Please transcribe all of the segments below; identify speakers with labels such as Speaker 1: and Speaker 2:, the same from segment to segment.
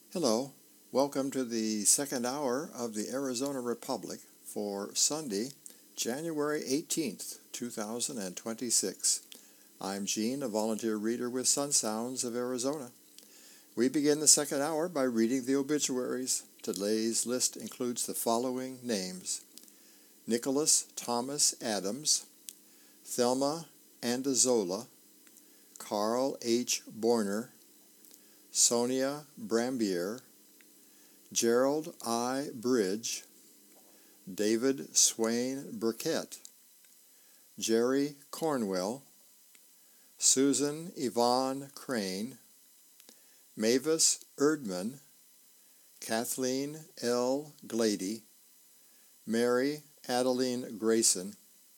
Speaker 1: Hello, welcome to the second hour of the Arizona Republic for Sunday, January 18th, 2026. I'm Gene, a volunteer reader with Sun Sounds of Arizona. We begin the second hour by reading the obituaries. Today's list includes the following names: Nicholas Thomas Adams, Thelma Andazola, Carl H. Borner, Sonia Brambier, Gerald I. Bridge, David Swain Burkett, Jerry Cornwell, Susan Yvonne Crane, Mavis Erdman, Kathleen L. Glady, Mary Adeline Grayson,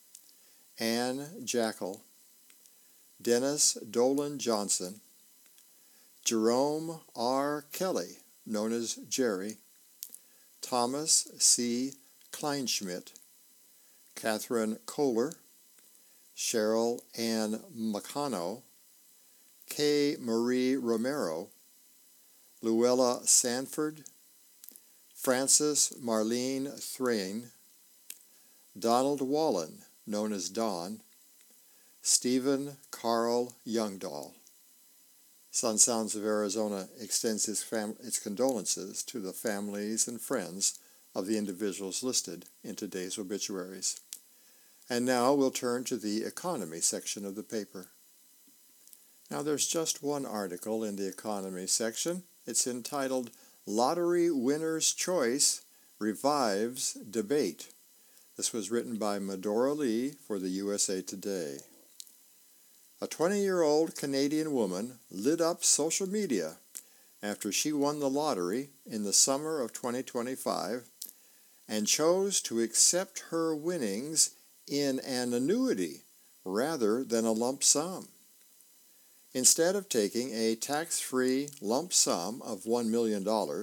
Speaker 1: Anne Jackal, Dennis Dolan Johnson, Jerome R. Kelly, known as Jerry, Thomas C. Kleinschmidt, Catherine Kohler, Cheryl Ann Macano, K. Marie Romero, Luella Sanford, Frances Marlene Thrain, Donald Wallen, known as Don, Stephen Carl Youngdahl. Sun Sounds of Arizona extends its condolences to the families and friends of the individuals listed in today's obituaries. And now we'll turn to the economy section of the paper. Now there's just one article in the economy section. It's entitled Lottery Winner's Choice Revives Debate. This was written by Medora Lee for the USA Today. A 20-year-old Canadian woman lit up social media after she won the lottery in the summer of 2025 and chose to accept her winnings in an annuity rather than a lump sum. Instead of taking a tax-free lump sum of $1 million,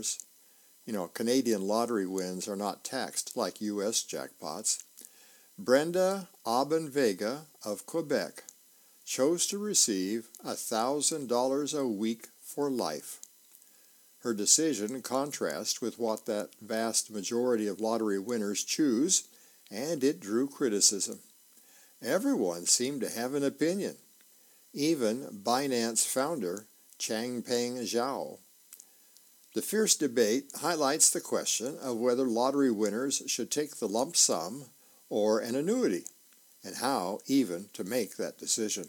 Speaker 1: Canadian lottery wins are not taxed like U.S. jackpots, Brenda Aubin-Vega of Quebec chose to receive $1,000 a week for life. Her decision contrasts with what that vast majority of lottery winners choose, and it drew criticism. Everyone seemed to have an opinion, even Binance founder Changpeng Zhao. The fierce debate highlights the question of whether lottery winners should take the lump sum or an annuity, and how even to make that decision.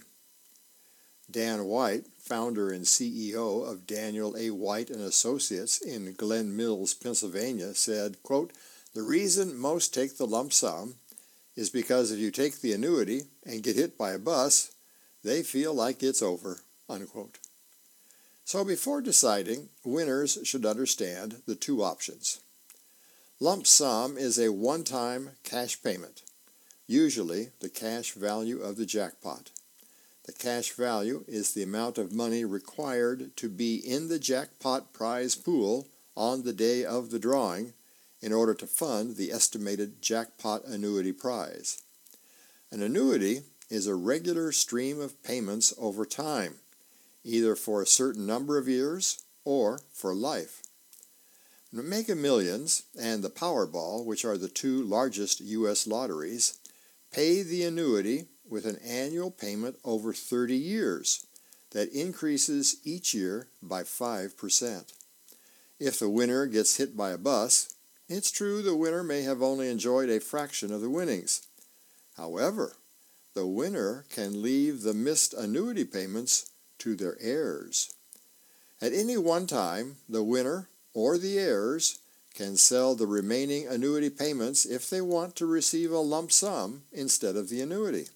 Speaker 1: Dan White, founder and CEO of Daniel A. White and Associates in Glen Mills, Pennsylvania, said, quote, "The reason most take the lump sum is because if you take the annuity and get hit by a bus, they feel like it's over," unquote. So before deciding, winners should understand the two options. Lump sum is a one-time cash payment, usually the cash value of the jackpot. The cash value is the amount of money required to be in the jackpot prize pool on the day of the drawing in order to fund the estimated jackpot annuity prize. An annuity is a regular stream of payments over time, either for a certain number of years or for life. Mega Millions and the Powerball, which are the two largest U.S. lotteries, pay the annuity with an annual payment over 30 years that increases each year by 5%. If the winner gets hit by a bus, it's true the winner may have only enjoyed a fraction of the winnings. However, the winner can leave the missed annuity payments to their heirs. At any one time, the winner or the heirs can sell the remaining annuity payments if they want to receive a lump sum instead of the annuity.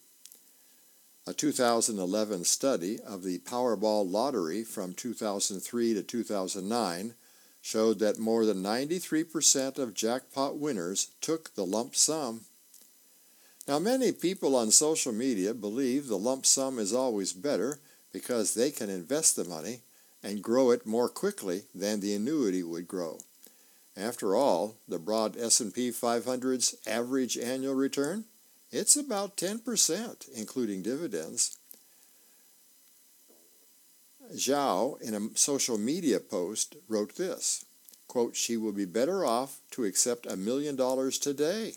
Speaker 1: A 2011 study of the Powerball lottery from 2003 to 2009 showed that more than 93% of jackpot winners took the lump sum. Now, many people on social media believe the lump sum is always better because they can invest the money and grow it more quickly than the annuity would grow. After all, the broad S&P 500's average annual return, it's about 10%, including dividends. Zhao, in a social media post, wrote this, quote, "She will be better off to accept $1 million today,"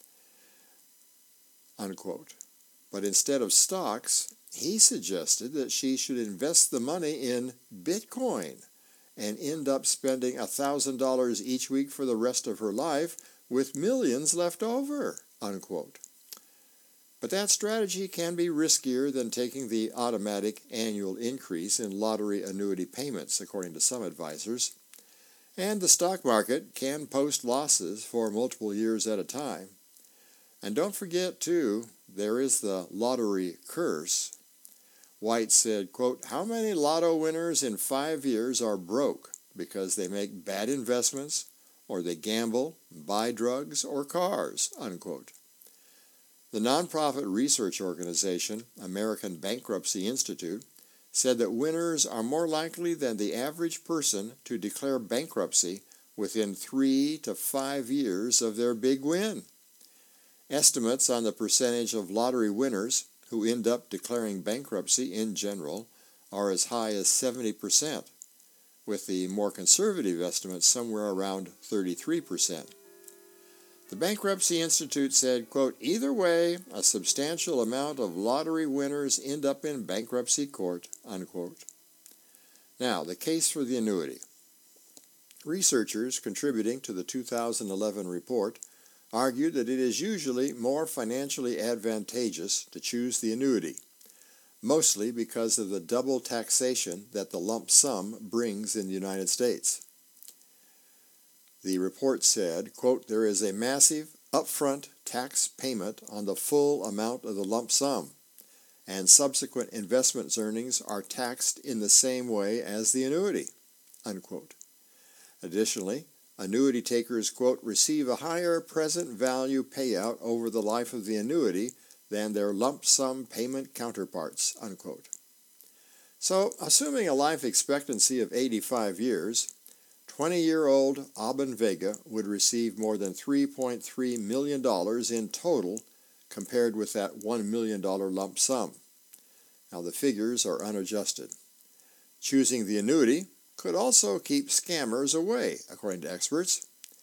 Speaker 1: unquote. But instead of stocks, he suggested that she should invest the money in Bitcoin and end up spending $1,000 each week for the rest of her life with millions left over, unquote. But that strategy can be riskier than taking the automatic annual increase in lottery annuity payments, according to some advisors. And the stock market can post losses for multiple years at a time. And don't forget, too, there is the lottery curse. White said, quote, "How many lotto winners in 5 years are broke because they make bad investments, or they gamble, buy drugs or cars," unquote. The nonprofit research organization, American Bankruptcy Institute, said that winners are more likely than the average person to declare bankruptcy within 3 to 5 years of their big win. Estimates on the percentage of lottery winners who end up declaring bankruptcy in general are as high as 70%, with the more conservative estimates somewhere around 33%. The Bankruptcy Institute said, quote, "Either way, a substantial amount of lottery winners end up in bankruptcy court," unquote. Now, the case for the annuity. Researchers contributing to the 2011 report argued that it is usually more financially advantageous to choose the annuity, mostly because of the double taxation that the lump sum brings in the United States. The report said, quote, "There is a massive upfront tax payment on the full amount of the lump sum, and subsequent investment earnings are taxed in the same way as the annuity," unquote. Additionally, annuity takers, quote, "receive a higher present value payout over the life of the annuity than their lump sum payment counterparts," unquote. So, assuming a life expectancy of 85 years, 20-year-old Aben Vega would receive more than $3.3 million in total compared with that $1 million lump sum. Now, the figures are unadjusted. Choosing the annuity could also keep scammers away, according to experts.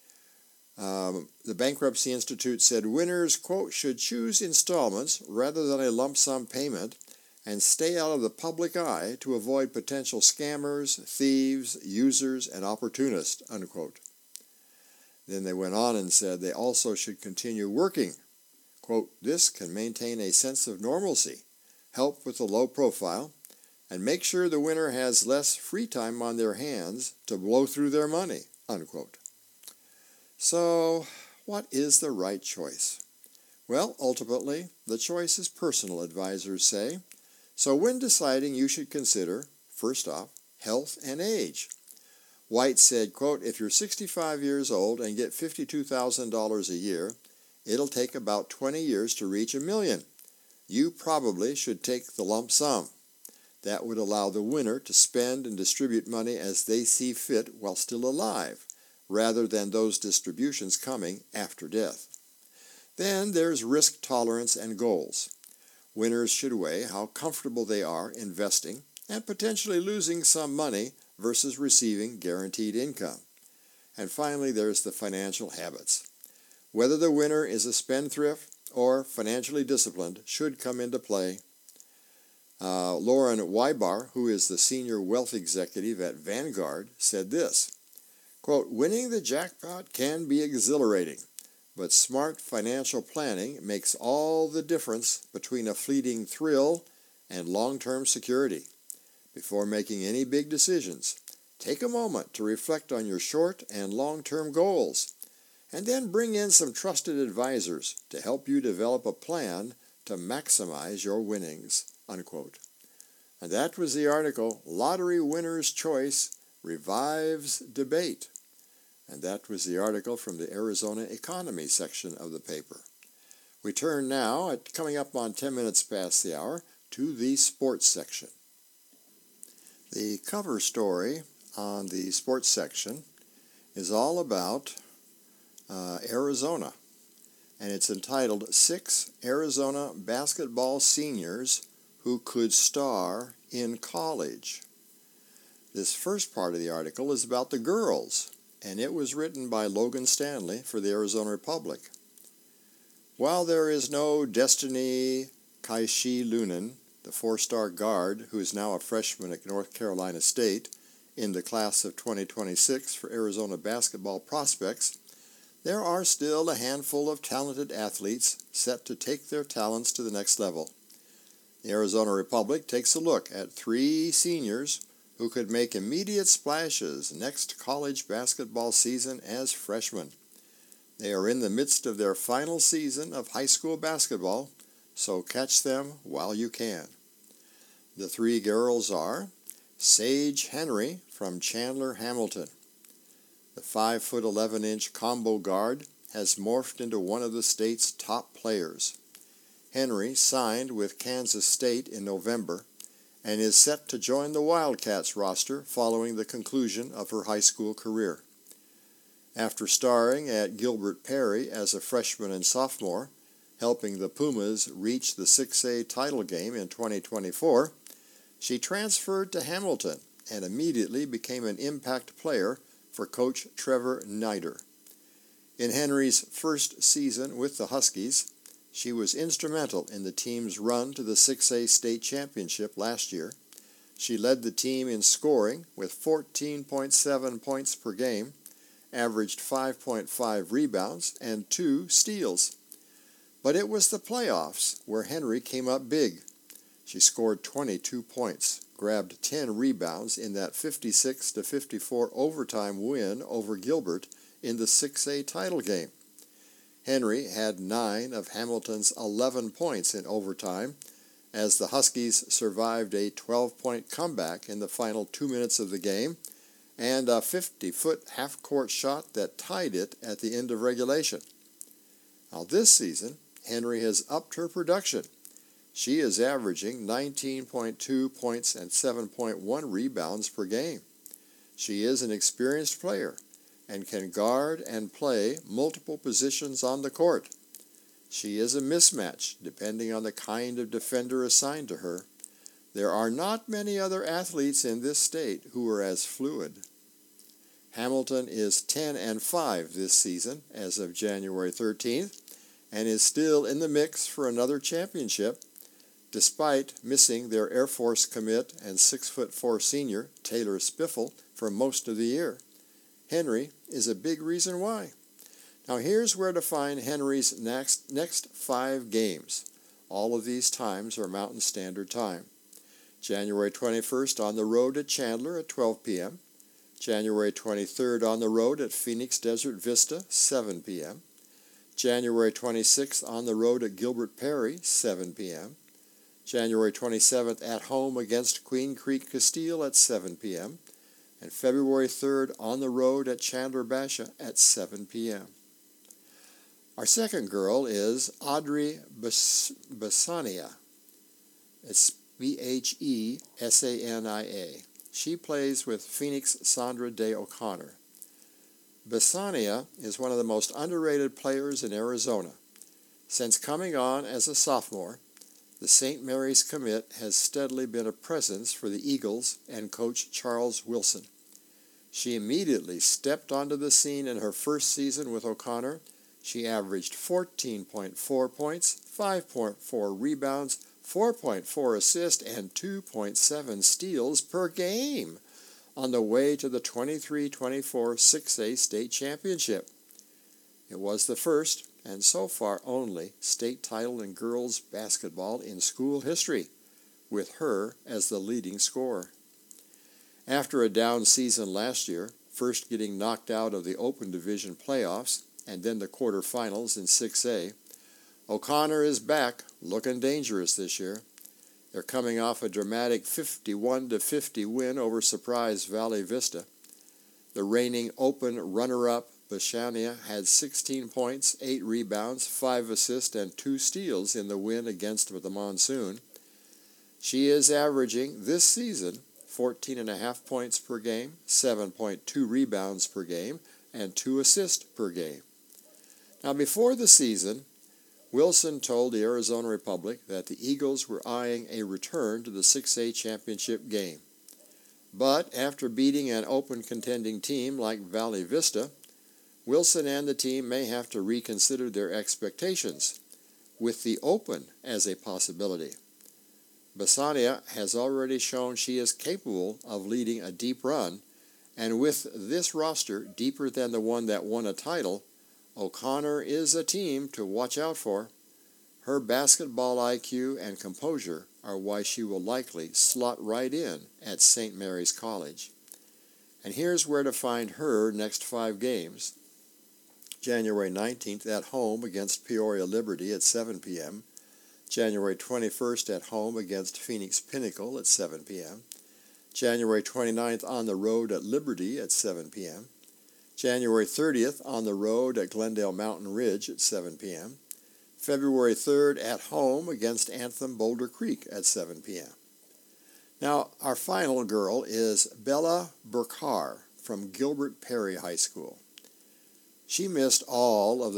Speaker 1: The Bankruptcy Institute said winners, quote, "should choose installments rather than a lump sum payment and stay out of the public eye to avoid potential scammers, thieves, users, and opportunists," unquote. Then they went on and said they also should continue working. Quote, "This can maintain a sense of normalcy, help with the low profile, and make sure the winner has less free time on their hands to blow through their money," unquote. So, what is the right choice? Well, ultimately, the choice is personal, advisors say. So when deciding, you should consider, first off, health and age. White said, quote, "If you're 65 years old and get $52,000 a year, it'll take about 20 years to reach $1 million. You probably should take the lump sum. That would allow the winner to spend and distribute money as they see fit while still alive, rather than those distributions coming after death. Then there's risk tolerance and goals. Winners should weigh how comfortable they are investing and potentially losing some money versus receiving guaranteed income. And finally, there's the financial habits. Whether the winner is a spendthrift or financially disciplined should come into play. Lauren Weibar, who is the senior wealth executive at Vanguard, said this, quote, "Winning the jackpot can be exhilarating, but smart financial planning makes all the difference between a fleeting thrill and long-term security. Before making any big decisions, take a moment to reflect on your short and long-term goals, and then bring in some trusted advisors to help you develop a plan to maximize your winnings," unquote. And that was the article, "Lottery Winner's Choice Revives Debate." And that was the article from the Arizona Economy section of the paper. We turn now, at coming up on 10 minutes past the hour, to the sports section. The cover story on the sports section is all about Arizona, and it's entitled 6 Arizona Basketball Seniors Who Could Star in College. This first part of the article is about the girls, and it was written by Logan Stanley for the Arizona Republic. While there is no Destiny Kaishi-Lunan, the four-star guard who is now a freshman at North Carolina State, in the class of 2026 for Arizona basketball prospects, there are still a handful of talented athletes set to take their talents to the next level. The Arizona Republic takes a look at 3 seniors who could make immediate splashes next college basketball season as freshmen. They are in the midst of their final season of high school basketball, so catch them while you can. The 3 girls are Sage Henry from Chandler Hamilton. The 5'11" combo guard has morphed into one of the state's top players. Henry signed with Kansas State in November and is set to join the Wildcats roster following the conclusion of her high school career. After starring at Gilbert Perry as a freshman and sophomore, helping the Pumas reach the 6A title game in 2024, she transferred to Hamilton and immediately became an impact player for Coach Trevor Nider. In Henry's first season with the Huskies, she was instrumental in the team's run to the 6A state championship last year. She led the team in scoring with 14.7 points per game, averaged 5.5 rebounds, and 2 steals. But it was the playoffs where Henry came up big. She scored 22 points, grabbed 10 rebounds in that 56-54 overtime win over Gilbert in the 6A title game. Henry had 9 of Hamilton's 11 points in overtime as the Huskies survived a 12-point comeback in the final 2 minutes of the game and a 50-foot half-court shot that tied it at the end of regulation. Now this season, Henry has upped her production. She is averaging 19.2 points and 7.1 rebounds per game. She is an experienced player and can guard and play multiple positions on the court. She is a mismatch depending on the kind of defender assigned to her. There are not many other athletes in this state who are as fluid. Hamilton is 10-5 this season as of January 13th and is still in the mix for another championship, despite missing their Air Force commit and 6'4" senior Taylor Spiffel for most of the year. Henry is a big reason why. Now here's where to find Henry's next 5 games. All of these times are Mountain Standard Time. January 21st on the road at Chandler at 12 p.m. January 23rd on the road at Phoenix Desert Vista, 7 p.m. January 26th on the road at Gilbert Perry, 7 p.m. January 27th at home against Queen Creek Castile at 7 p.m. and February 3rd on the road at Chandler Basha at 7 p.m. Our second girl is Audrey Besania. It's Bhesania. She plays with Phoenix Sandra Day O'Connor. Besania is one of the most underrated players in Arizona. Since coming on as a sophomore, the St. Mary's commit has steadily been a presence for the Eagles and Coach Charles Wilson. She immediately stepped onto the scene in her first season with O'Connor. She averaged 14.4 points, 5.4 rebounds, 4.4 assists, and 2.7 steals per game on the way to the 23-24 6A state championship. It was the first, and so far only, state title in girls basketball in school history, with her as the leading scorer. After a down season last year, first getting knocked out of the Open Division playoffs and then the quarterfinals in 6A, O'Connor is back, looking dangerous this year. They're coming off a dramatic 51-50 win over Surprise Valley Vista. The reigning Open runner-up Besania had 16 points, 8 rebounds, 5 assists, and 2 steals in the win against the Monsoon. She is averaging, this season, 14.5 points per game, 7.2 rebounds per game, and 2 assists per game. Now, before the season, Wilson told the Arizona Republic that the Eagles were eyeing a return to the 6A championship game. But after beating an open contending team like Valley Vista, Wilson and the team may have to reconsider their expectations, with the Open as a possibility. Basania has already shown she is capable of leading a deep run, and with this roster deeper than the one that won a title, O'Connor is a team to watch out for. Her basketball IQ and composure are why she will likely slot right in at St. Mary's College. And here's where to find her next 5 games. January 19th at home against Peoria Liberty at 7 p.m., January 21st at home against Phoenix Pinnacle at 7 p.m., January 29th on the road at Liberty at 7 p.m., January 30th on the road at Glendale Mountain Ridge at 7 p.m., February 3rd at home against Anthem Boulder Creek at 7 p.m. Now, our final girl is Bella Burkhar from Gilbert Perry High School. She missed all of the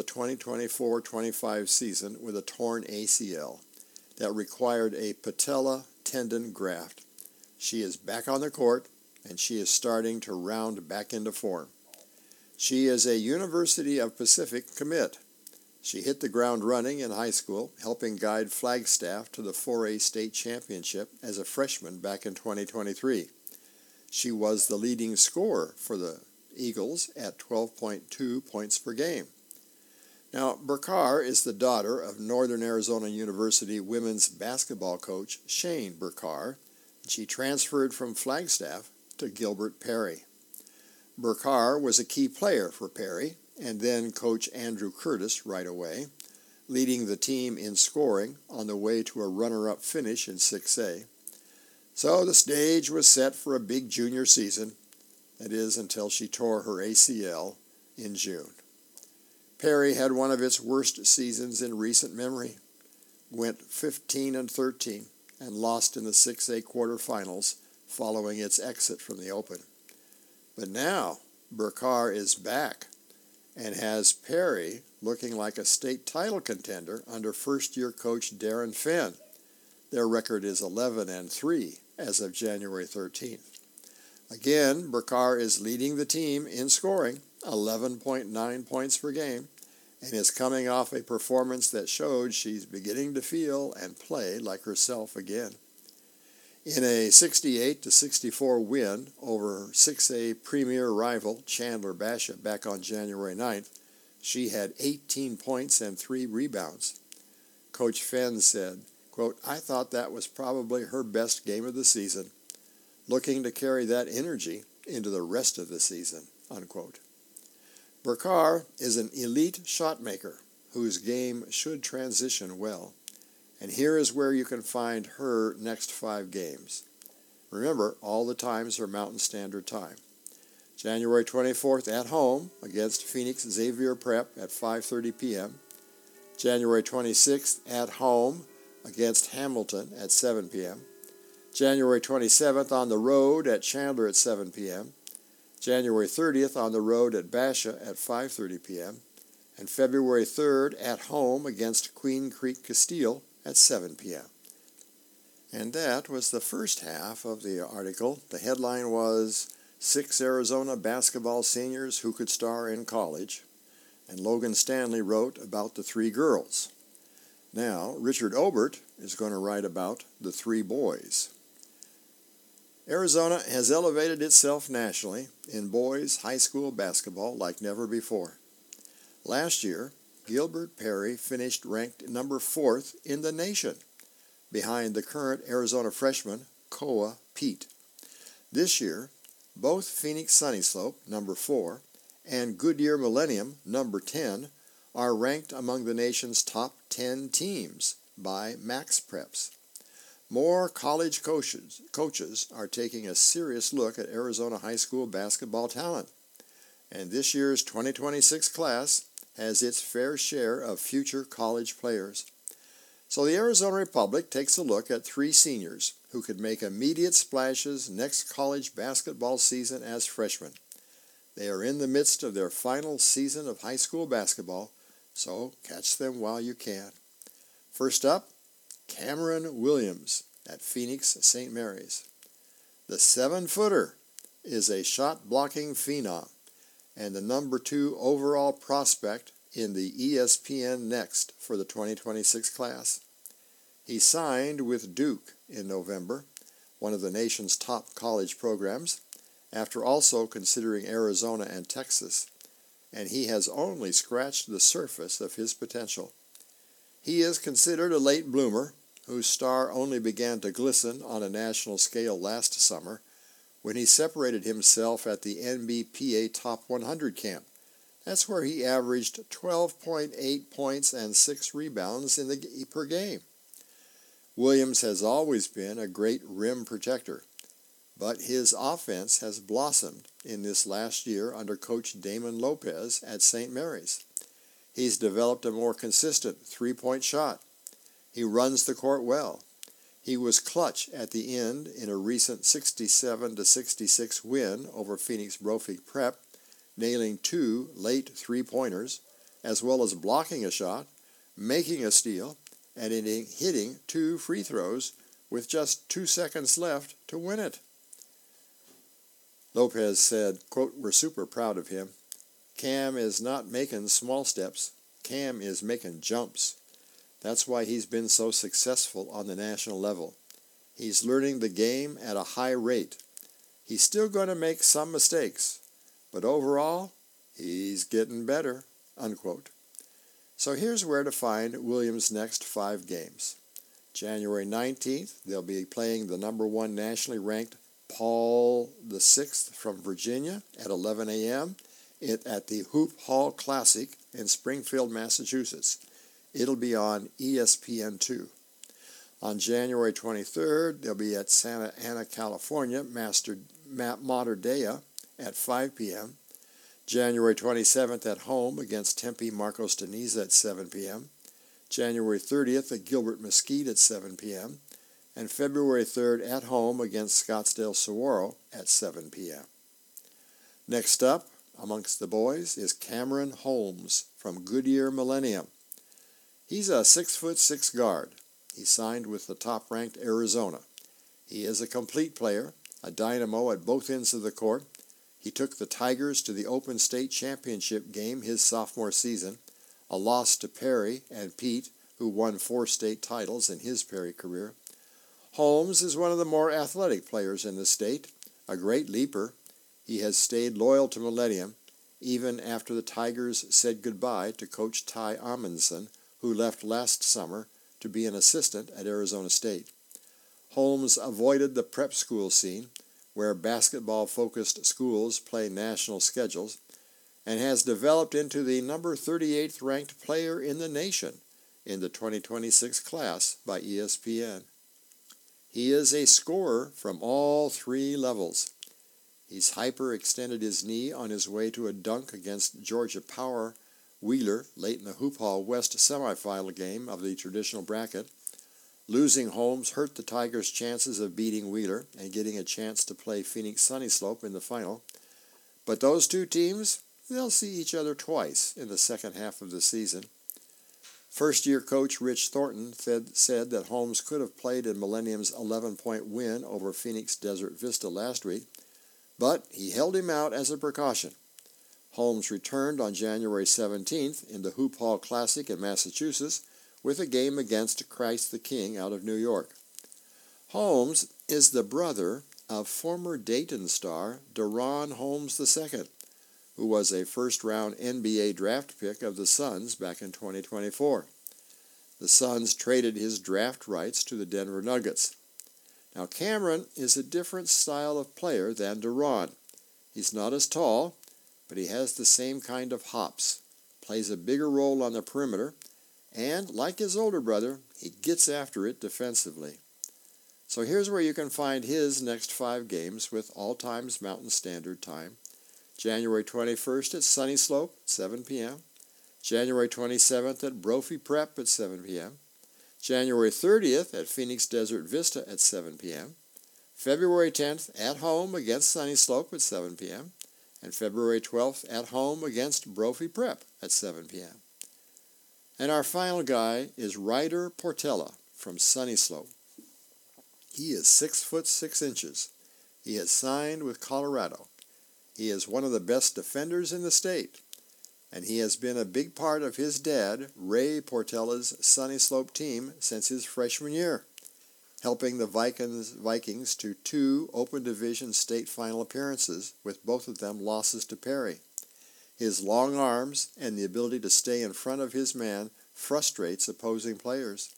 Speaker 1: 2024-25 season with a torn ACL that required a patella tendon graft. She is back on the court, and she is starting to round back into form. She is a University of Pacific commit. She hit the ground running in high school, helping guide Flagstaff to the 4A state championship as a freshman back in 2023. She was the leading scorer for the Eagles at 12.2 points per game. Now, Burkhar is the daughter of Northern Arizona University women's basketball coach Shane Burkhar. She transferred from Flagstaff to Gilbert Perry. Burkhar was a key player for Perry, and then Coach Andrew Curtis right away, leading the team in scoring on the way to a runner-up finish in 6A. So the stage was set for a big junior season, that is, until she tore her ACL in June. Perry had one of its worst seasons in recent memory, went 15-13, and lost in the 6A quarterfinals following its exit from the Open. But now, Burkhar is back and has Perry looking like a state title contender under first-year coach Darren Fenn. Their record is 11-3 as of January 13th. Again, Burkhar is leading the team in scoring, 11.9 points per game, and is coming off a performance that showed she's beginning to feel and play like herself again. In a 68-64 win over 6A premier rival Chandler Basha back on January 9th, she had 18 points and 3 rebounds. Coach Fenn said, quote, "I thought that was probably her best game of the season, looking to carry that energy into the rest of the season," unquote. Burkhar is an elite shot maker whose game should transition well. And here is where you can find her next 5 games. Remember, all the times are Mountain Standard Time. January 24th at home against Phoenix Xavier Prep at 5:30 p.m. January 26th at home against Hamilton at 7 p.m. January 27th on the road at Chandler at 7 p.m. January 30th on the road at Basha at 5:30 p.m. And February 3rd at home against Queen Creek Castile at 7 p.m. And that was the first half of the article. The headline was 6 Arizona basketball seniors who could star in college. And Logan Stanley wrote about the 3 girls. Now, Richard Obert is going to write about the 3 boys. Arizona has elevated itself nationally in boys high school basketball like never before. Last year, Gilbert Perry finished ranked number 4th in the nation, behind the current Arizona freshman, Koa Pete. This year, both Phoenix Sunnyslope, number 4, and Goodyear Millennium, number 10, are ranked among the nation's top 10 teams by MaxPreps. More college coaches are taking a serious look at Arizona high school basketball talent, and this year's 2026 class has its fair share of future college players. So the Arizona Republic takes a look at 3 seniors who could make immediate splashes next college basketball season as freshmen. They are in the midst of their final season of high school basketball, so catch them while you can. First up, Cameron Williams at Phoenix St. Mary's. The 7-footer is a shot-blocking phenom and the number 2 overall prospect in the ESPN Next for the 2026 class. He signed with Duke in November, one of the nation's top college programs, after also considering Arizona and Texas, and he has only scratched the surface of his potential. He is considered a late bloomer, whose star only began to glisten on a national scale last summer when he separated himself at the NBPA Top 100 camp. That's where he averaged 12.8 points and 6 rebounds per game. Williams has always been a great rim protector, but his offense has blossomed in this last year under Coach Damon Lopez at St. Mary's. He's developed a more consistent three-point shot. He runs the court well. He was clutch at the end in a recent 67-66 win over Phoenix Brophy Prep, nailing 2 late three-pointers, as well as blocking a shot, making a steal, and hitting 2 free throws with just 2 seconds left to win it. Lopez said, quote, "We're super proud of him. Cam is not making small steps. Cam is making jumps. That's why he's been so successful on the national level. He's learning the game at a high rate. He's still going to make some mistakes, but overall, he's getting better," unquote. So here's where to find Williams' next 5 games. January 19th, they'll be playing the number 1 nationally ranked Paul VI from Virginia at 11 a.m. at the Hoop Hall Classic in Springfield, Massachusetts. It'll be on ESPN2. On January 23rd, they'll be at Santa Ana, California, Mater Dei at 5 p.m. January 27th at home against Tempe Marcos Deniza at 7 p.m. January 30th at Gilbert Mesquite at 7 p.m. and February 3rd at home against Scottsdale Saguaro at 7 p.m. Next up, amongst the boys, is Cameron Holmes from Goodyear Millennium. He's a 6'6" guard. He signed with the top-ranked Arizona. He is a complete player, a dynamo at both ends of the court. He took the Tigers to the Open State Championship game his sophomore season, a loss to Perry and Pete, who won 4 state titles in his Perry career. Holmes is one of the more athletic players in the state, a great leaper. He has stayed loyal to Millennium, even after the Tigers said goodbye to Coach Ty Amundsen, who left last summer to be an assistant at Arizona State. Holmes avoided the prep school scene, where basketball-focused schools play national schedules, and has developed into the number 38th ranked player in the nation in the 2026 class by ESPN. He is a scorer from all 3 levels. He's hyperextended his knee on his way to a dunk against Georgia Power Wheeler late in the Hoop Hall West semifinal game of the traditional bracket. Losing Holmes hurt the Tigers' chances of beating Wheeler and getting a chance to play Phoenix Sunny Slope in the final. But those 2 teams, they'll see each other twice in the second half of the season. First-year coach Rich Thornton said that Holmes could have played in Millennium's 11-point win over Phoenix Desert Vista last week, but he held him out as a precaution. Holmes returned on January 17th in the Hoop Hall Classic in Massachusetts with a game against Christ the King out of New York. Holmes is the brother of former Dayton star Deron Holmes II, who was a first-round NBA draft pick of the Suns back in 2024. The Suns traded his draft rights to the Denver Nuggets. Now, Cameron is a different style of player than Deron. He's not as tall, but he has the same kind of hops, plays a bigger role on the perimeter, and, like his older brother, he gets after it defensively. So here's where you can find his next 5 games with all times Mountain Standard Time. January 21st at Sunny Slope, 7 p.m. January 27th at Brophy Prep at 7 p.m. January 30th at Phoenix Desert Vista at 7 p.m. February 10th at home against Sunny Slope at 7 p.m. and February 12th at home against Brophy Prep at 7 p.m. And our final guy is Ryder Portela from Sunny Slope. He is 6'6". He has signed with Colorado. He is one of the best defenders in the state, and he has been a big part of his dad, Ray Portella's Sunny Slope team since his freshman year, helping the Vikings to 2 Open Division state final appearances, with both of them losses to Perry. His long arms and the ability to stay in front of his man frustrates opposing players.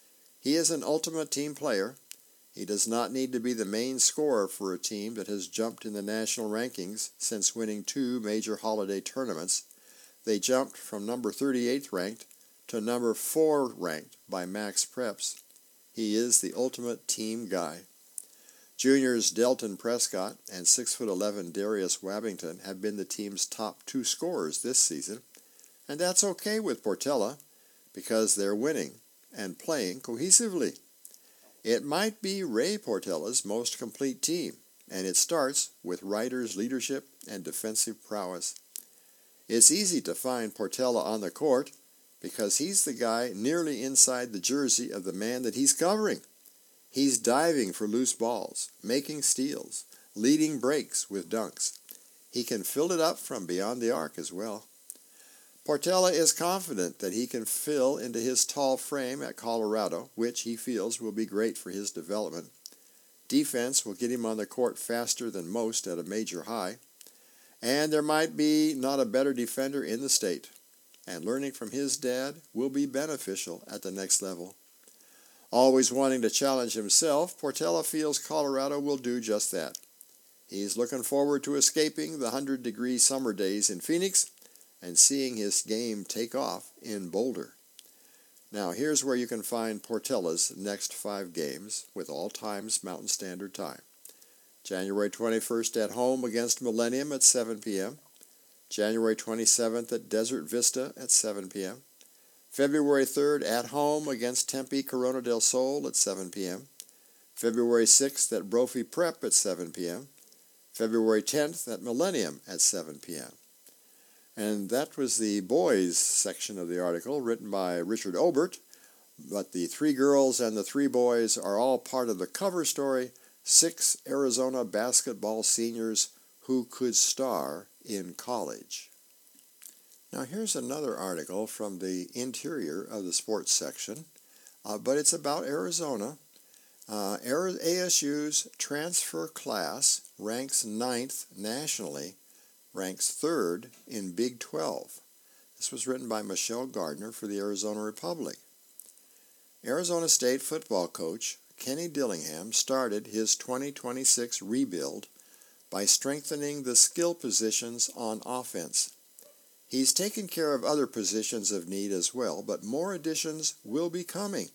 Speaker 1: He is an ultimate team player. He does not need to be the main scorer for a team that has jumped in the national rankings since winning 2 major holiday tournaments. They jumped from number 38th ranked to number 4 ranked by Max Preps. He is the ultimate team guy. Juniors Delton Prescott and 6'11" Darius Wabbington have been the team's top 2 scorers this season, and that's okay with Portella because they're winning and playing cohesively. It might be Ray Portella's most complete team, and it starts with Ryder's leadership and defensive prowess. It's easy to find Portella on the court because he's the guy nearly inside the jersey of the man that he's covering. He's diving for loose balls, making steals, leading breaks with dunks. He can fill it up from beyond the arc as well. Portella is confident that he can fill into his tall frame at Colorado, which he feels will be great for his development. Defense will get him on the court faster than most at a major high, and there might be not a better defender in the state, and learning from his dad will be beneficial at the next level. Always wanting to challenge himself, Portella feels Colorado will do just that. He's looking forward to escaping the 100-degree summer days in Phoenix and seeing his game take off in Boulder. Now, here's where you can find Portella's next 5 games with all times Mountain Standard Time. January 21st at home against Millennium at 7 p.m., January 27th at Desert Vista at 7 p.m., February 3rd at home against Tempe Corona del Sol at 7 p.m., February 6th at Brophy Prep at 7 p.m., February 10th at Millennium at 7 p.m. And that was the boys section of the article written by Richard Obert, but the 3 girls and the 3 boys are all part of the cover story, 6 Arizona basketball seniors who could star in college. Now here's another article from the interior of the sports section, but it's about Arizona. ASU's transfer class ranks 9th nationally, ranks 3rd in Big 12. This was written by Michelle Gardner for the Arizona Republic. Arizona State football coach Kenny Dillingham started his 2026 rebuild by strengthening the skill positions on offense. He's taken care of other positions of need as well, but more additions will be coming.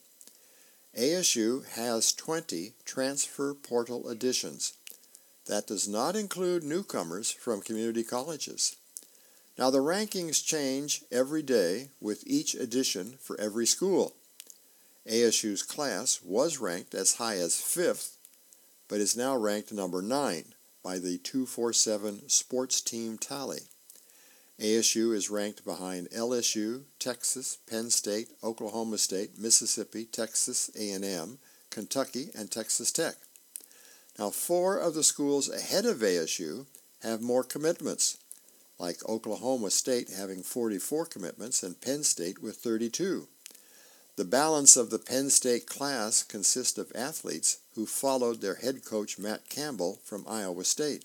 Speaker 1: ASU has 20 transfer portal additions. That does not include newcomers from community colleges. Now, the rankings change every day with each addition for every school. ASU's class was ranked as high as 5th, but is now ranked number 9 by the 247 sports team tally. ASU is ranked behind LSU, Texas, Penn State, Oklahoma State, Mississippi, Texas A&M, Kentucky, and Texas Tech. Now, 4 of the schools ahead of ASU have more commitments, like Oklahoma State having 44 commitments and Penn State with 32. The balance of the Penn State class consists of athletes who followed their head coach Matt Campbell from Iowa State.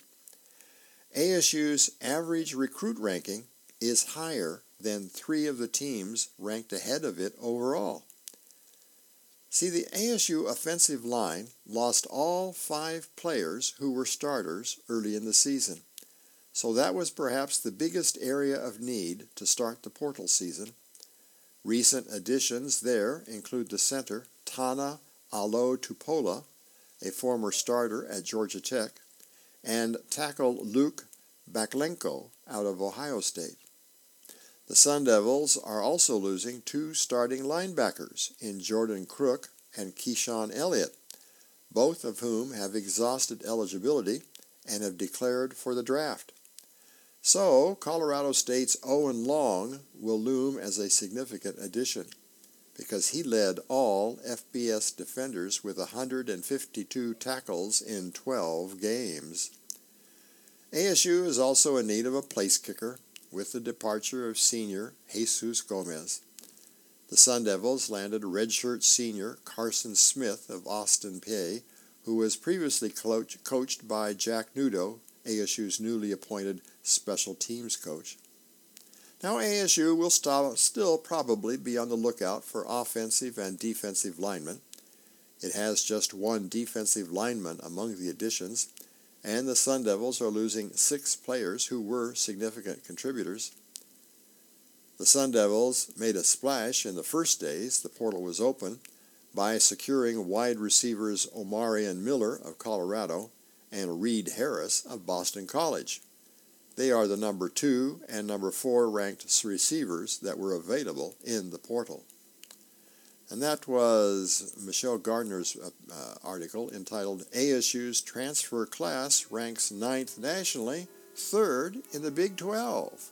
Speaker 1: ASU's average recruit ranking is higher than 3 of the teams ranked ahead of it overall. See, the ASU offensive line lost all 5 players who were starters early in the season, so that was perhaps the biggest area of need to start the portal season. Recent additions there include the center Tana Alo-Tupola, a former starter at Georgia Tech, and tackle Luke Baklenko out of Ohio State. The Sun Devils are also losing 2 starting linebackers in Jordan Crook and Keyshawn Elliott, both of whom have exhausted eligibility and have declared for the draft. So, Colorado State's Owen Long will loom as a significant addition. because he led all FBS defenders with 152 tackles in 12 games. ASU is also in need of a place kicker with the departure of senior Jesus Gomez. The Sun Devils landed redshirt senior Carson Smith of Austin Peay, who was previously coached by Jack Nudo, ASU's newly appointed special teams coach. Now ASU will still probably be on the lookout for offensive and defensive linemen. It has just one defensive lineman among the additions, and the Sun Devils are losing 6 players who were significant contributors. The Sun Devils made a splash in the first days the portal was open by securing wide receivers Omarion Miller of Colorado and Reed Harris of Boston College. They are the number 2 and number 4 ranked receivers that were available in the portal. And that was Michelle Gardner's article entitled ASU's Transfer Class Ranks 9th Nationally, 3rd in the Big 12.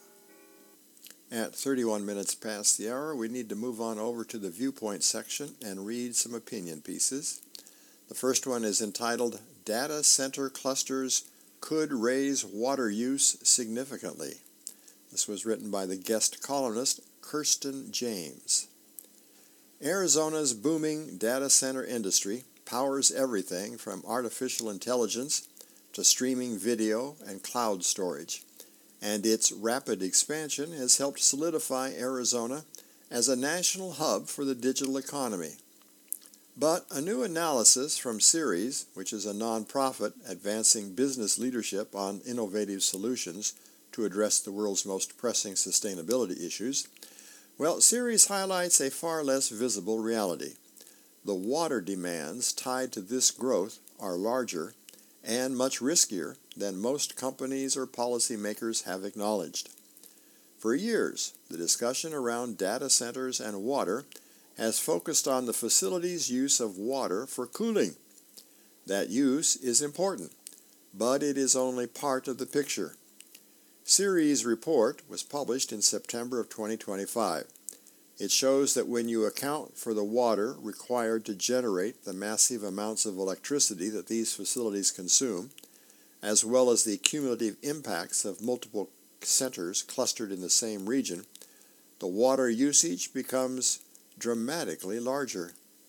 Speaker 1: At 31 minutes past the hour, we need to move on over to the viewpoint section and read some opinion pieces. The first one is entitled Data Center Clusters Could Raise Water Use Significantly. This was written by the guest columnist Kirsten James. Arizona's booming data center industry powers everything from artificial intelligence to streaming video and cloud storage, and its rapid expansion has helped solidify Arizona as a national hub for the digital economy. But a new analysis from Ceres, which is a nonprofit advancing business leadership on innovative solutions to address the world's most pressing sustainability issues, Ceres highlights a far less visible reality. The water demands tied to this growth are larger and much riskier than most companies or policymakers have acknowledged. For years, the discussion around data centers and water has focused on the facility's use of water for cooling. That use is important, but it is only part of the picture. Ceres' report was published in September of 2025. It shows that when you account for the water required to generate the massive amounts of electricity that these facilities consume, as well as the cumulative impacts of multiple centers clustered in the same region, the water usage becomes dramatically larger.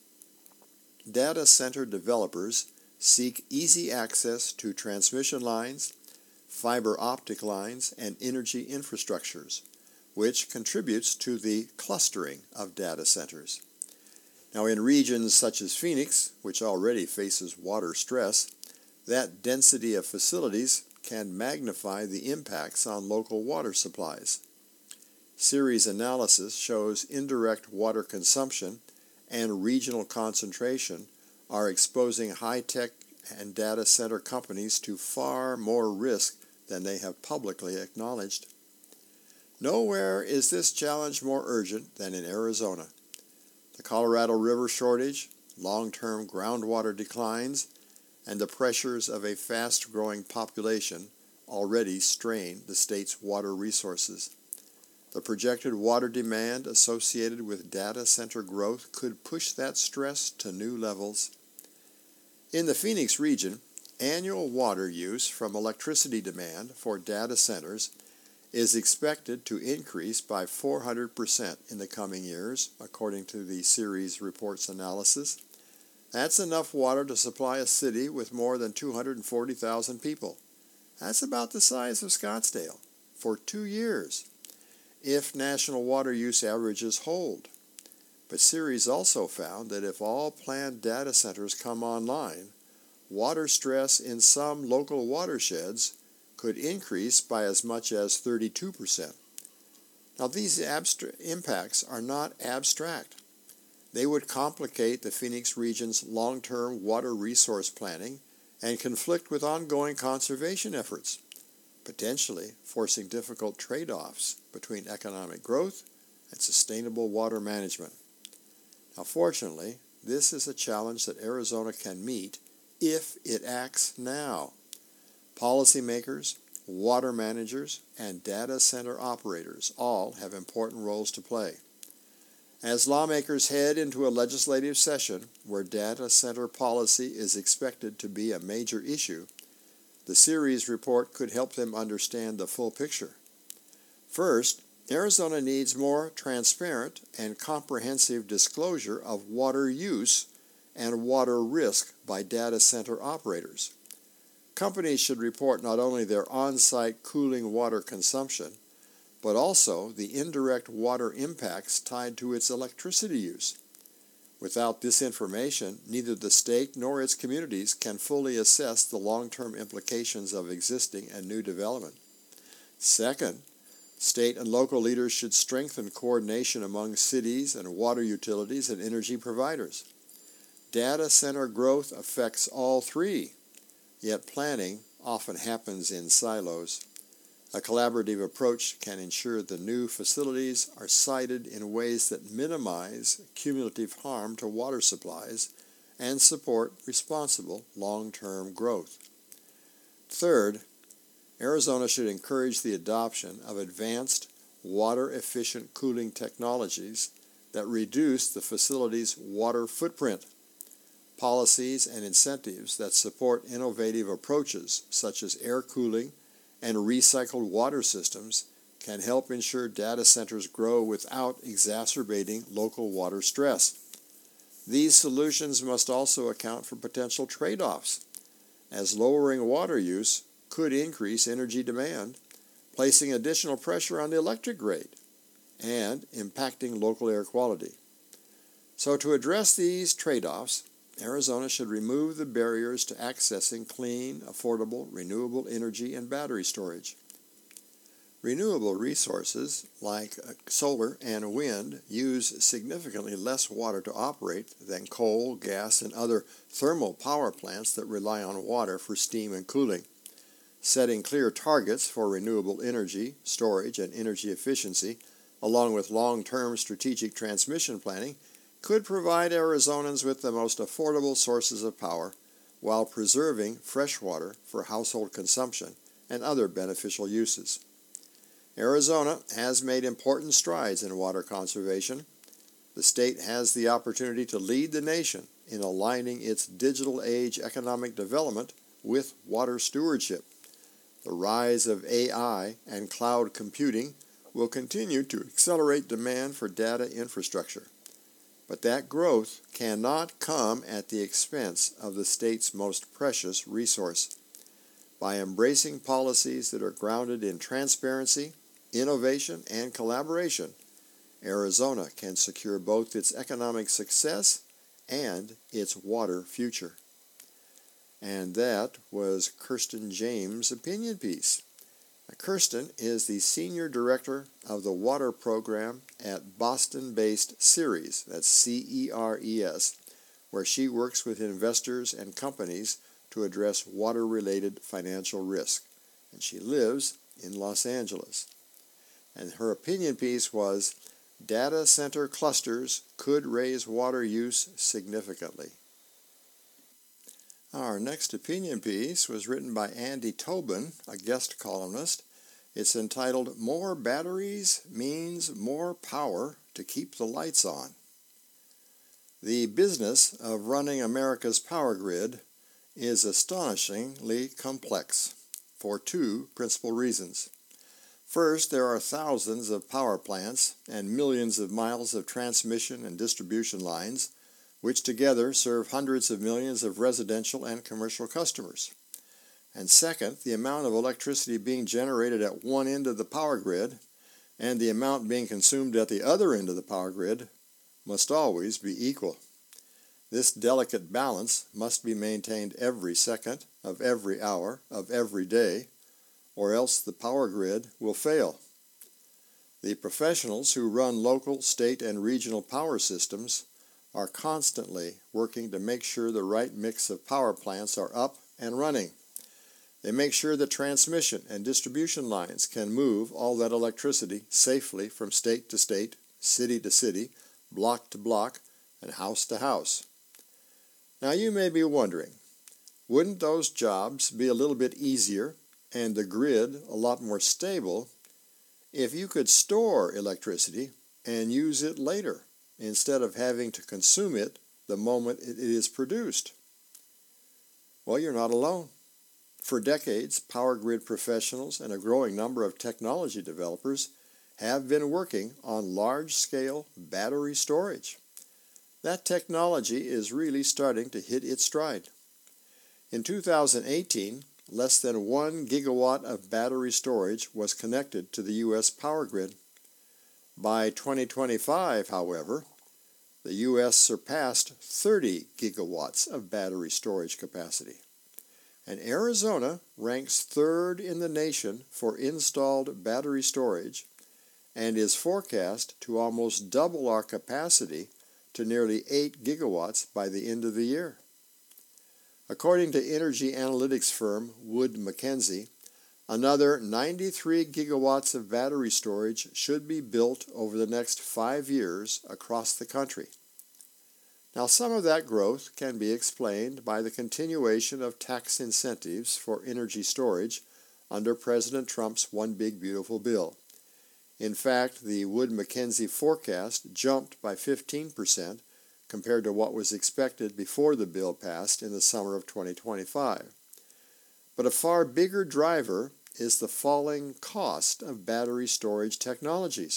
Speaker 1: Data center developers seek easy access to transmission lines, fiber optic lines, and energy infrastructures, which contributes to the clustering of data centers. Now, in regions such as Phoenix, which already faces water stress, that density of facilities can magnify the impacts on local water supplies. Ceres analysis shows indirect water consumption and regional concentration are exposing high-tech and data center companies to far more risk than they have publicly acknowledged. Nowhere is this challenge more urgent than in Arizona. The Colorado River shortage, long-term groundwater declines, and the pressures of a fast-growing population already strain the state's water resources. The projected water demand associated with data center growth could push that stress to new levels. In the Phoenix region, annual water use from electricity demand for data centers is expected to increase by 400% in the coming years, according to the Ceres report's analysis. That's enough water to supply a city with more than 240,000 people. That's about the size of Scottsdale for 2 years, if national water use averages hold. But Ceres also found that if all planned data centers come online, water stress in some local watersheds could increase by as much as 32%. Now, these impacts are not abstract. They would complicate the Phoenix region's long-term water resource planning and conflict with ongoing conservation efforts, potentially forcing difficult trade-offs between economic growth and sustainable water management. Now, fortunately, this is a challenge that Arizona can meet if it acts now. Policymakers, water managers, and data center operators all have important roles to play. As lawmakers head into a legislative session where data center policy is expected to be a major issue, the series report could help them understand the full picture. First, Arizona needs more transparent and comprehensive disclosure of water use and water risk by data center operators. Companies should report not only their on-site cooling water consumption, but also the indirect water impacts tied to its electricity use. Without this information, neither the state nor its communities can fully assess the long-term implications of existing and new development. Second, state and local leaders should strengthen coordination among cities and water utilities and energy providers. Data center growth affects all three, yet planning often happens in silos. A collaborative approach can ensure the new facilities are sited in ways that minimize cumulative harm to water supplies and support responsible long-term growth. Third, Arizona should encourage the adoption of advanced, water-efficient cooling technologies that reduce the facility's water footprint. Policies and incentives that support innovative approaches such as air cooling and recycled water systems can help ensure data centers grow without exacerbating local water stress. These solutions must also account for potential trade-offs, as lowering water use could increase energy demand, placing additional pressure on the electric grid and impacting local air quality. So to address these trade-offs, Arizona should remove the barriers to accessing clean, affordable, renewable energy and battery storage. Renewable resources like solar and wind use significantly less water to operate than coal, gas, and other thermal power plants that rely on water for steam and cooling. Setting clear targets for renewable energy, storage, and energy efficiency, along with long-term strategic transmission planning, could provide Arizonans with the most affordable sources of power while preserving fresh water for household consumption and other beneficial uses. Arizona has made important strides in water conservation. The state has the opportunity to lead the nation in aligning its digital age economic development with water stewardship. The rise of AI and cloud computing will continue to accelerate demand for data infrastructure. But that growth cannot come at the expense of the state's most precious resource. By embracing policies that are grounded in transparency, innovation, and collaboration, Arizona can secure both its economic success and its water future. And that was Kirsten James' opinion piece. Kirsten is the Senior Director of the Water Program at Boston-based Ceres, that's CERES, where she works with investors and companies to address water-related financial risk. And she lives in Los Angeles. And her opinion piece was, Data Center Clusters Could Raise Water Use Significantly. Our next opinion piece was written by Andy Tobin, a guest columnist. It's entitled, More Batteries Means More Power to Keep the Lights On. The business of running America's power grid is astonishingly complex for two principal reasons. First, there are thousands of power plants and millions of miles of transmission and distribution lines, which together serve hundreds of millions of residential and commercial customers. And second, the amount of electricity being generated at one end of the power grid and the amount being consumed at the other end of the power grid must always be equal. This delicate balance must be maintained every second of every hour of every day, or else the power grid will fail. The professionals who run local, state, and regional power systems are constantly working to make sure the right mix of power plants are up and running. They make sure that transmission and distribution lines can move all that electricity safely from state to state, city to city, block to block, and house to house. Now you may be wondering, wouldn't those jobs be a little bit easier and the grid a lot more stable if you could store electricity and use it later? instead of having to consume it the moment it is produced. Well, you're not alone. For decades, power grid professionals and a growing number of technology developers have been working on large-scale battery storage. That technology is really starting to hit its stride. In 2018, less than 1 gigawatt of battery storage was connected to the U.S. power grid. By 2025, however, the U.S. surpassed 30 gigawatts of battery storage capacity. And Arizona ranks third in the nation for installed battery storage and is forecast to almost double our capacity to nearly 8 gigawatts by the end of the year. According to energy analytics firm Wood Mackenzie, another 93 gigawatts of battery storage should be built over the next 5 years across the country. Now, some of that growth can be explained by the continuation of tax incentives for energy storage under President Trump's One Big Beautiful Bill. In fact, the Wood Mackenzie forecast jumped by 15% compared to what was expected before the bill passed in the summer of 2025. But a far bigger driver is the falling cost of battery storage technologies.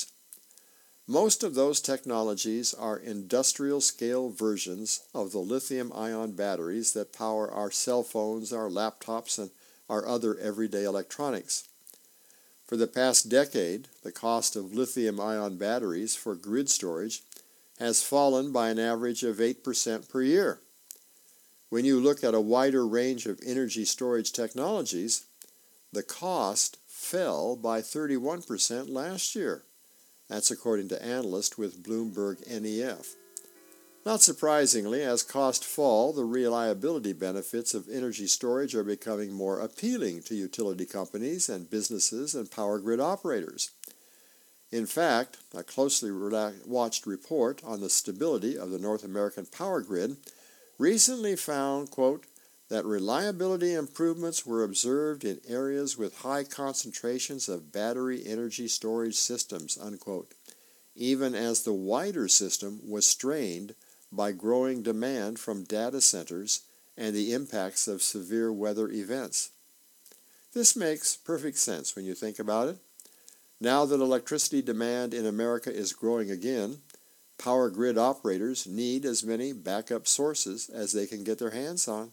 Speaker 1: Most of those technologies are industrial-scale versions of the lithium-ion batteries that power our cell phones, our laptops, and our other everyday electronics. For the past decade, the cost of lithium-ion batteries for grid storage has fallen by an average of 8% per year. When you look at a wider range of energy storage technologies, the cost fell by 31% last year. That's according to analysts with Bloomberg NEF. Not surprisingly, as costs fall, the reliability benefits of energy storage are becoming more appealing to utility companies and businesses and power grid operators. In fact, a closely watched report on the stability of the North American power grid recently found, quote, that reliability improvements were observed in areas with high concentrations of battery energy storage systems, unquote, even as the wider system was strained by growing demand from data centers and the impacts of severe weather events. This makes perfect sense when you think about it. Now that electricity demand in America is growing again, power grid operators need as many backup sources as they can get their hands on.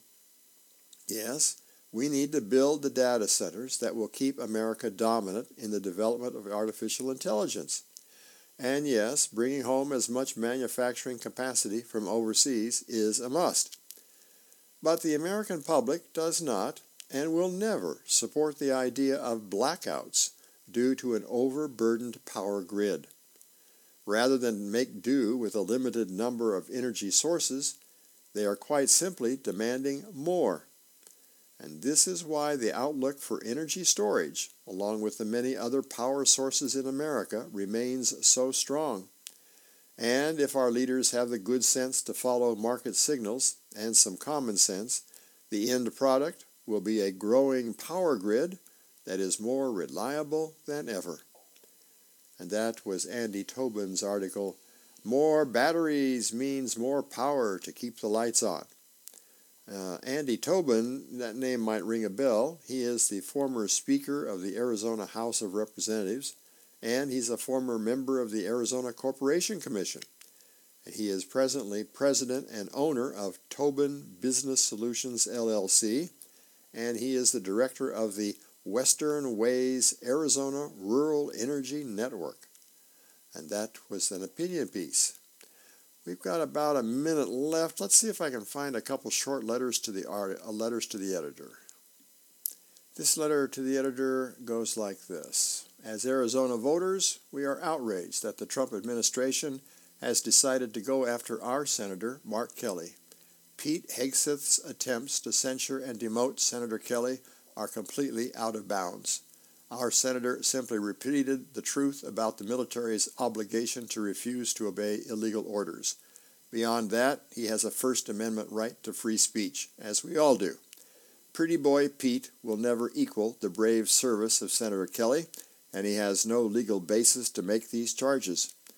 Speaker 1: Yes, we need to build the data centers that will keep America dominant in the development of artificial intelligence. And yes, bringing home as much manufacturing capacity from overseas is a must. But the American public does not and will never support the idea of blackouts due to an overburdened power grid. Rather than make do with a limited number of energy sources, they are quite simply demanding more. And this is why the outlook for energy storage, along with the many other power sources in America, remains so strong. And if our leaders have the good sense to follow market signals and some common sense, the end product will be a growing power grid that is more reliable than ever. And that was Andy Tobin's article, More Batteries Means More Power to Keep the Lights On. Andy Tobin, that name might ring a bell. He is the former Speaker of the Arizona House of Representatives, and he's a former member of the Arizona Corporation Commission. And he is presently president and owner of Tobin Business Solutions, LLC, and he is the director of the Western Ways Arizona Rural Energy Network. And that was an opinion piece. We've got about a minute left. Let's see if I can find a couple short letters to the editor. This letter to the editor goes like this. As Arizona voters, we are outraged that the Trump administration has decided to go after our Senator, Mark Kelly. Pete Hegseth's attempts to censure and demote Senator Kelly are completely out of bounds. Our senator simply repeated the truth about the military's obligation to refuse to obey illegal orders. Beyond that, he has a First Amendment right to free speech, as we all do. Pretty boy Pete will never equal the brave service of Senator Kelly, and he has no legal basis to make these charges.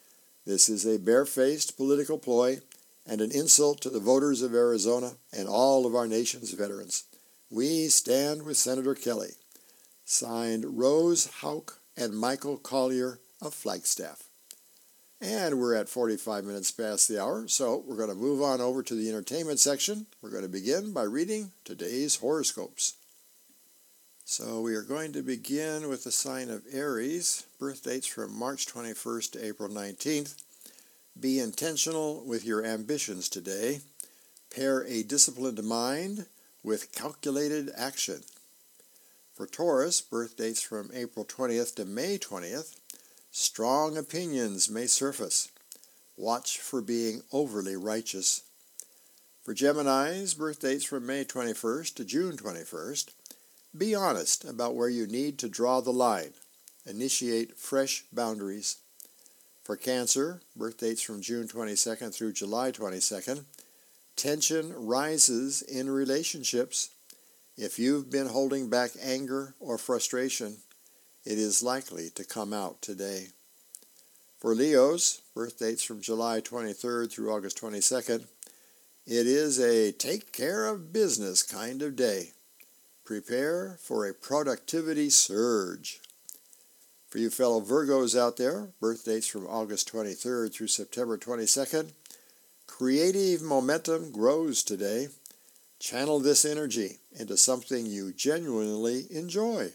Speaker 1: This is a barefaced political ploy and an insult to the voters of Arizona and all of our nation's veterans. We stand with Senator Kelly. Signed, Rose Hauk and Michael Collier of Flagstaff. And we're at 45 minutes past the hour, so we're going to move on over to the entertainment section. We're going to begin by reading today's horoscopes. So we are going to begin with the sign of Aries, birth dates from March 21st to April 19th. Be intentional with your ambitions today. Pair a disciplined mind with calculated action. For Taurus, birth dates from April 20th to May 20th, strong opinions may surface. Watch for being overly righteous. For Geminis, birth dates from May 21st to June 21st, be honest about where you need to draw the line. Initiate fresh boundaries. For Cancer, birth dates from June 22nd through July 22nd, tension rises in relationships. If you've been holding back anger or frustration, it is likely to come out today. For Leos, birth dates from July 23rd through August 22nd, it is a take care of business kind of day. Prepare for a productivity surge. For you fellow Virgos out there, birth dates from August 23rd through September 22nd, creative momentum grows today. Channel this energy into something you genuinely enjoy.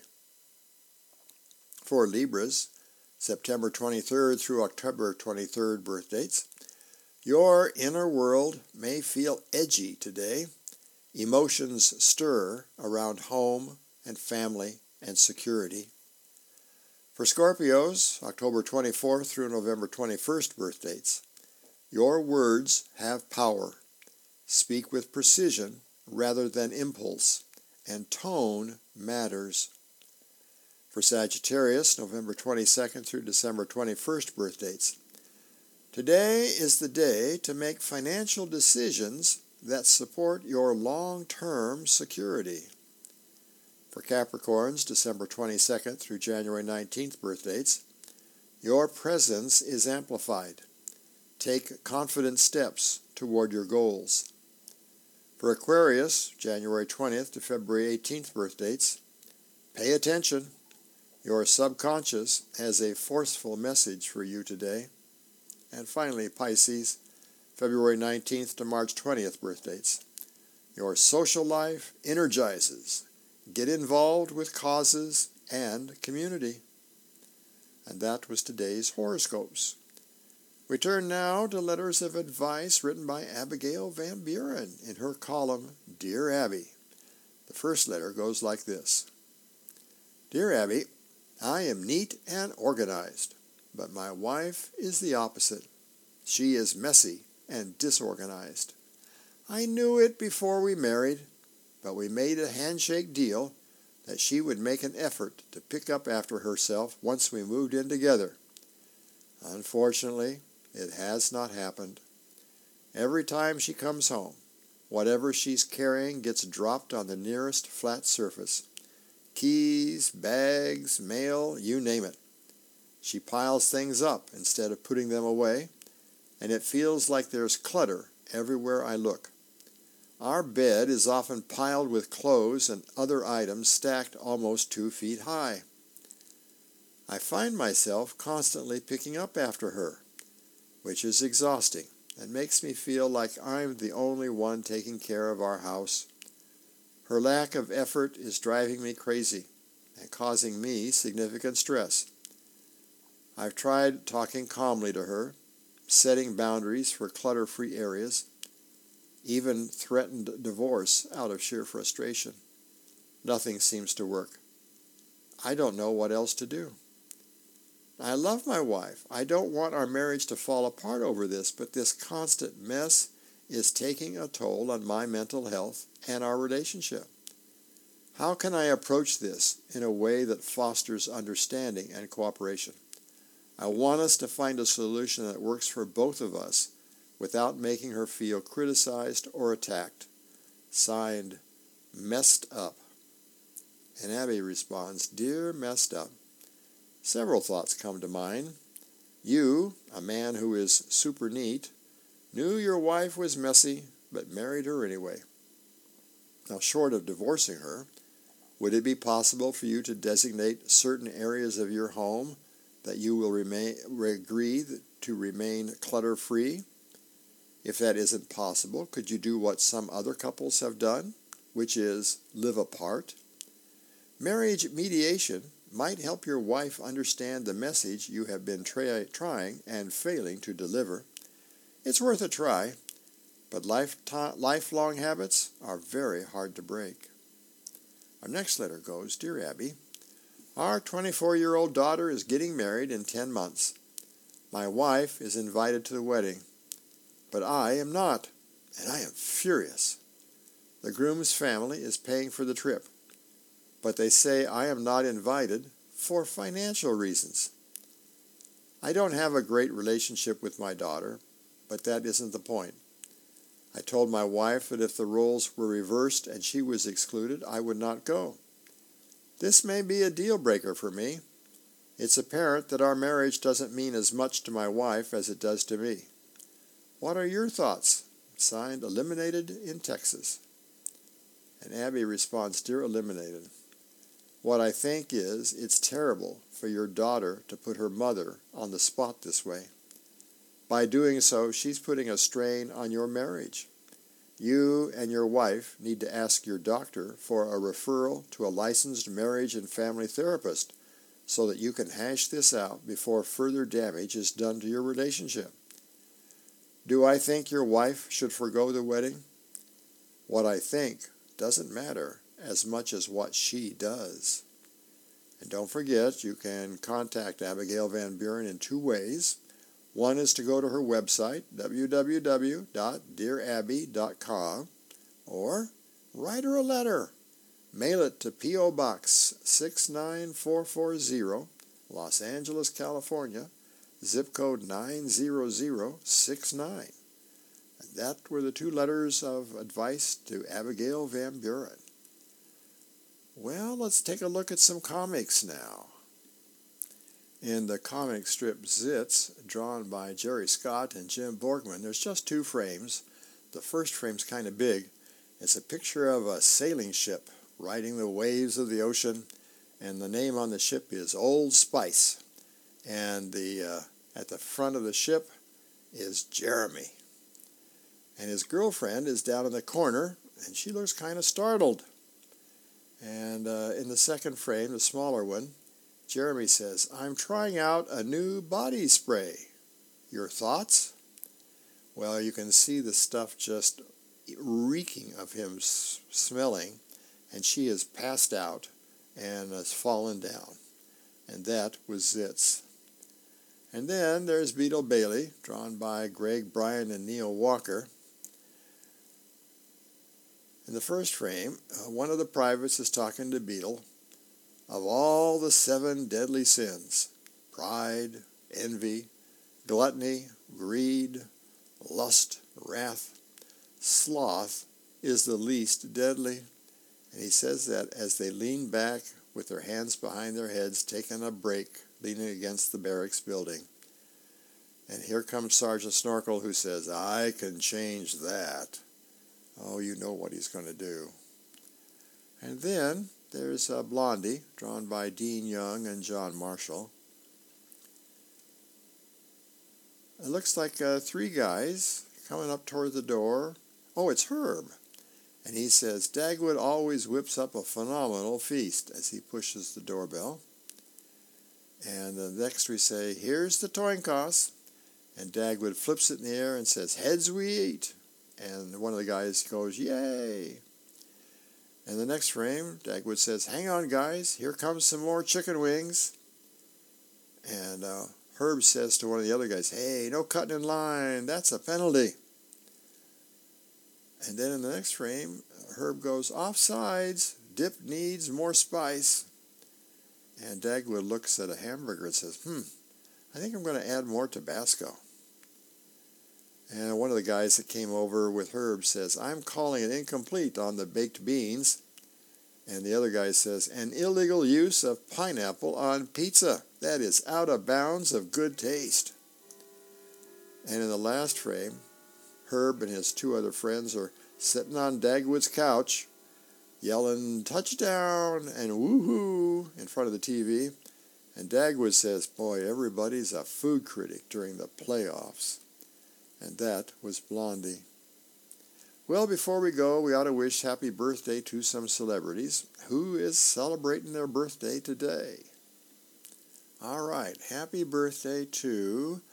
Speaker 1: For Libras, September 23rd through October 23rd birth dates, your inner world may feel edgy today. Emotions stir around home and family and security. For Scorpios, October 24th through November 21st birth dates, your words have power. Speak with precision rather than impulse, and tone matters. For Sagittarius, November 22nd through December 21st birth dates, today is the day to make financial decisions that support your long-term security. For Capricorns, December 22nd through January 19th birth dates, your presence is amplified. Take confident steps toward your goals. For Aquarius, January 20th to February 18th birth dates, pay attention. Your subconscious has a forceful message for you today. And finally, Pisces, February 19th to March 20th birth dates. Your social life energizes. Get involved with causes and community. And that was today's horoscopes. We turn now to letters of advice written by Abigail Van Buren in her column, Dear Abby. The first letter goes like this. Dear Abby, I am neat and organized, but my wife is the opposite. She is messy and disorganized. I knew it before we married, but we made a handshake deal that she would make an effort to pick up after herself once we moved in together. Unfortunately, it has not happened. Every time she comes home, whatever she's carrying gets dropped on the nearest flat surface. Keys, bags, mail, you name it. She piles things up instead of putting them away, and it feels like there's clutter everywhere I look. Our bed is often piled with clothes and other items stacked almost 2 feet high. I find myself constantly picking up after her, which is exhausting and makes me feel like I'm the only one taking care of our house. Her lack of effort is driving me crazy and causing me significant stress. I've tried talking calmly to her, setting boundaries for clutter-free areas, even threatened divorce out of sheer frustration. Nothing seems to work. I don't know what else to do. I love my wife. I don't want our marriage to fall apart over this, but this constant mess is taking a toll on my mental health and our relationship. How can I approach this in a way that fosters understanding and cooperation? I want us to find a solution that works for both of us without making her feel criticized or attacked. Signed, Messed Up. And Abby responds, Dear Messed Up. Several thoughts come to mind. You, a man who is super neat, knew your wife was messy, but married her anyway. Now, short of divorcing her, would it be possible for you to designate certain areas of your home that you will agree to remain clutter-free? If that isn't possible, could you do what some other couples have done, which is live apart? Marriage mediation might help your wife understand the message you have been trying and failing to deliver. It's worth a try, but lifelong habits are very hard to break. Our next letter goes, Dear Abby, our 24-year-old daughter is getting married in 10 months. My wife is invited to the wedding, but I am not, and I am furious. The groom's family is paying for the trip, but they say I am not invited for financial reasons. I don't have a great relationship with my daughter, but that isn't the point. I told my wife that if the roles were reversed and she was excluded, I would not go. This may be a deal breaker for me. It's apparent that our marriage doesn't mean as much to my wife as it does to me. What are your thoughts? Signed, Eliminated in Texas. And Abby responds, Dear Eliminated, what I think is it's terrible for your daughter to put her mother on the spot this way. By doing so, she's putting a strain on your marriage. You and your wife need to ask your doctor for a referral to a licensed marriage and family therapist so that you can hash this out before further damage is done to your relationship. Do I think your wife should forgo the wedding? What I think doesn't matter as much as what she does. And don't forget, you can contact Abigail Van Buren in 2 ways. One is to go to her website, www.dearabby.com, or write her a letter. Mail it to P.O. Box 69440, Los Angeles, California, zip code 90069. And that were the 2 letters of advice to Abigail Van Buren. Well, let's take a look at some comics now. In the comic strip Zits, drawn by Jerry Scott and Jim Borgman, there's just 2 frames. The first frame's kind of big. It's a picture of a sailing ship riding the waves of the ocean, and the name on the ship is Old Spice. And at the front of the ship is Jeremy. And his girlfriend is down in the corner, and she looks kind of startled. And in the second frame, the smaller one, Jeremy says, I'm trying out a new body spray. Your thoughts? Well, you can see the stuff just reeking of him smelling, and she is passed out and has fallen down. And that was Zits. And then there's Beetle Bailey, drawn by Greg Bryan and Neil Walker. In the first frame, one of the privates is talking to Beetle. Of all the 7 deadly sins, pride, envy, gluttony, greed, lust, wrath, sloth is the least deadly. And he says that as they lean back with their hands behind their heads, taking a break, leaning against the barracks building. And here comes Sergeant Snorkel, who says, I can change that. Oh, you know what he's going to do. And then there's Blondie, drawn by Dean Young and John Marshall. It looks like 3 guys coming up toward the door. Oh, it's Herb. And he says, Dagwood always whips up a phenomenal feast as he pushes the doorbell. And next we say, here's the Toinkos. And Dagwood flips it in the air and says, heads we eat. And one of the guys goes, yay. And the next frame, Dagwood says, hang on, guys, here comes some more chicken wings. And Herb says to one of the other guys, hey, no cutting in line, that's a penalty. And then in the next frame, Herb goes, offsides, dip needs more spice. And Dagwood looks at a hamburger and says, I think I'm going to add more Tabasco. And one of the guys that came over with Herb says, I'm calling it incomplete on the baked beans. And the other guy says, an illegal use of pineapple on pizza. That is out of bounds of good taste. And in the last frame, Herb and his two other friends are sitting on Dagwood's couch, yelling touchdown and woohoo in front of the TV. And Dagwood says, boy, everybody's a food critic during the playoffs. And that was Blondie. Well, before we go, we ought to wish happy birthday to some celebrities. Who is celebrating their birthday today? All right, happy birthday to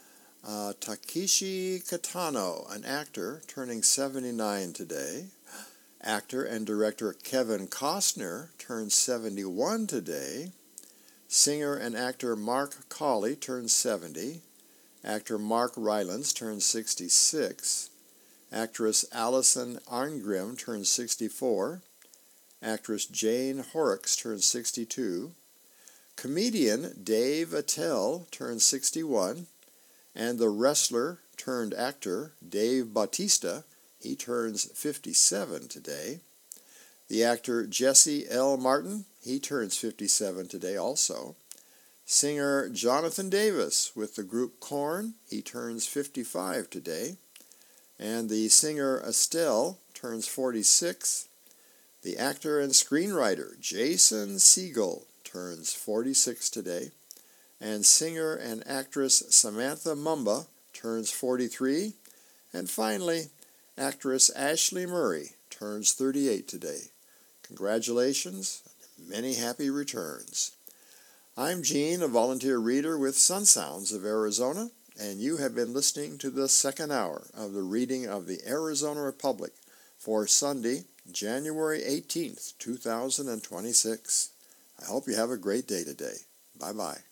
Speaker 1: Takeshi Kitano, an actor turning 79 today. Actor and director Kevin Costner turns 71 today. Singer and actor Mark Colley turns 70. Actor Mark Rylance turns 66. Actress Alison Arngrim turns 64. Actress Jane Horrocks turns 62. Comedian Dave Attell turns 61. And the wrestler turned actor Dave Bautista, he turns 57 today. The actor Jesse L. Martin, he turns 57 today also. Singer Jonathan Davis with the group Korn, he turns 55 today. And the singer Estelle turns 46. The actor and screenwriter Jason Segel turns 46 today. And singer and actress Samantha Mumba turns 43. And finally, actress Ashley Murray turns 38 today. Congratulations, and many happy returns. I'm Gene, a volunteer reader with Sun Sounds of Arizona, and you have been listening to the second hour of the reading of the Arizona Republic for Sunday, January 18th, 2026. I hope you have a great day today. Bye-bye.